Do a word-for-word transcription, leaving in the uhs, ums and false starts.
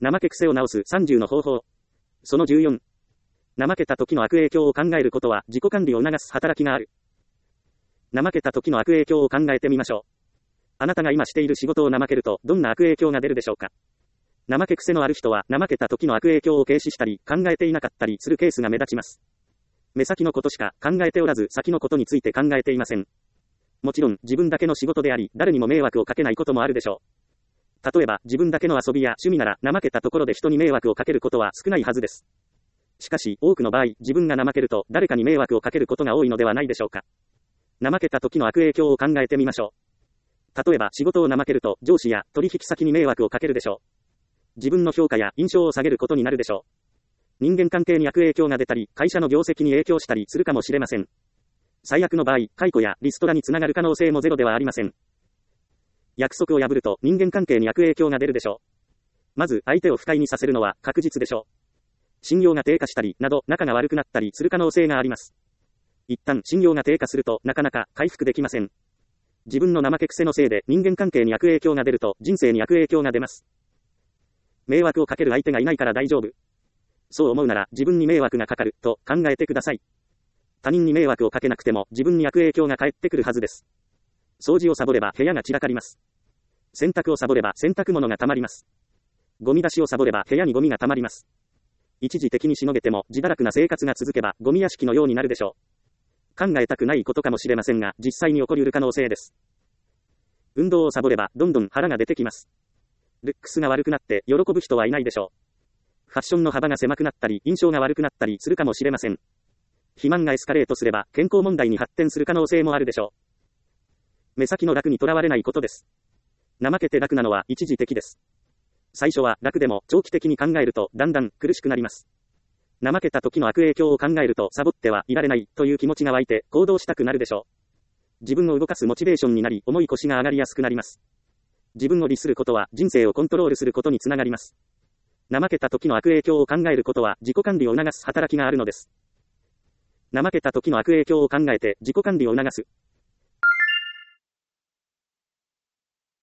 怠け癖を直すさんじゅうの方法。そのじゅうよん。怠けた時の悪影響を考えることは自己管理を促す働きがある。怠けた時の悪影響を考えてみましょう。あなたが今している仕事を怠けるとどんな悪影響が出るでしょうか。怠け癖のある人は怠けた時の悪影響を軽視したり考えていなかったりするケースが目立ちます。目先のことしか考えておらず先のことについて考えていません。もちろん自分だけの仕事であり誰にも迷惑をかけないこともあるでしょう。例えば自分だけの遊びや趣味なら怠けたところで人に迷惑をかけることは少ないはずです。しかし多くの場合自分が怠けると誰かに迷惑をかけることが多いのではないでしょうか。怠けた時の悪影響を考えてみましょう。例えば仕事を怠けると上司や取引先に迷惑をかけるでしょう。自分の評価や印象を下げることになるでしょう。人間関係に悪影響が出たり会社の業績に影響したりするかもしれません。最悪の場合解雇やリストラにつながる可能性もゼロではありません。約束を破ると人間関係に悪影響が出るでしょう。まず相手を不快にさせるのは確実でしょう。信用が低下したりなど仲が悪くなったりする可能性があります。一旦信用が低下するとなかなか回復できません。自分の怠け癖のせいで人間関係に悪影響が出ると人生に悪影響が出ます。迷惑をかける相手がいないから大丈夫。そう思うなら自分に迷惑がかかると考えてください。他人に迷惑をかけなくても自分に悪影響が返ってくるはずです。掃除をサボれば部屋が散らかります。洗濯をサボれば洗濯物が溜まります。ゴミ出しをサボれば部屋にゴミが溜まります。一時的にしのげても自堕落な生活が続けばゴミ屋敷のようになるでしょう。考えたくないことかもしれませんが実際に起こりうる可能性です。運動をサボればどんどん腹が出てきます。ルックスが悪くなって喜ぶ人はいないでしょう。ファッションの幅が狭くなったり印象が悪くなったりするかもしれません。肥満がエスカレートすれば健康問題に発展する可能性もあるでしょう。目先の楽にとらわれないことです。怠けて楽なのは一時的です。最初は楽でも長期的に考えるとだんだん苦しくなります。怠けた時の悪影響を考えるとサボってはいられないという気持ちが湧いて行動したくなるでしょう。自分を動かすモチベーションになり重い腰が上がりやすくなります。自分を律することは人生をコントロールすることにつながります。怠けた時の悪影響を考えることは自己管理を促す働きがあるのです。怠けた時の悪影響を考えて自己管理を促す。